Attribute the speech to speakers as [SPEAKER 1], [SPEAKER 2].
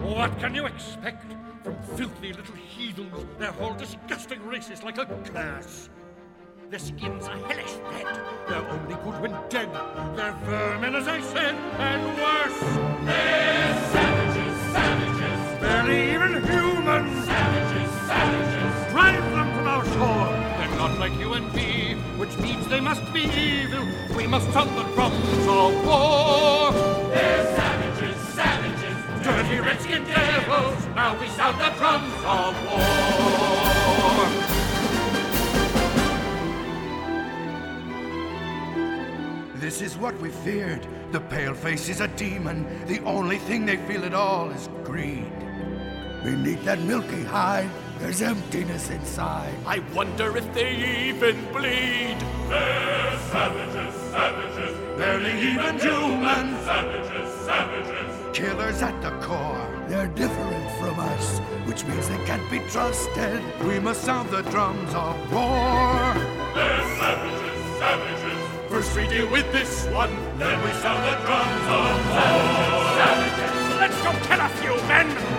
[SPEAKER 1] What can you expect from filthy little heathens? Their whole disgusting race is like a curse. Their skins are hellish red. They're only good when dead. They're vermin, as I said, and worse.
[SPEAKER 2] They're savages, savages.
[SPEAKER 1] Barely even human.
[SPEAKER 2] Savages, savages.
[SPEAKER 1] Drive them from our shore. They're not like you and me, which means they must be evil. We must sound the drums of war.
[SPEAKER 2] They're savages, savages.
[SPEAKER 1] Dirty redskin devils. Now we sound the drums of war.
[SPEAKER 3] This is what we feared. The paleface is a demon. The only thing they feel at all is greed. Beneath that milky hide, there's emptiness inside.
[SPEAKER 2] I wonder if they even bleed.
[SPEAKER 4] They're savages, savages.
[SPEAKER 3] Barely even human.
[SPEAKER 4] Savages, savages.
[SPEAKER 3] Killers at the core. They're different from us, which means they can't be trusted. We must sound the drums of war.
[SPEAKER 4] They're savages, savages.
[SPEAKER 2] First we deal with this one,
[SPEAKER 4] Then we sound the drums of war.
[SPEAKER 1] Let's go kill a few men.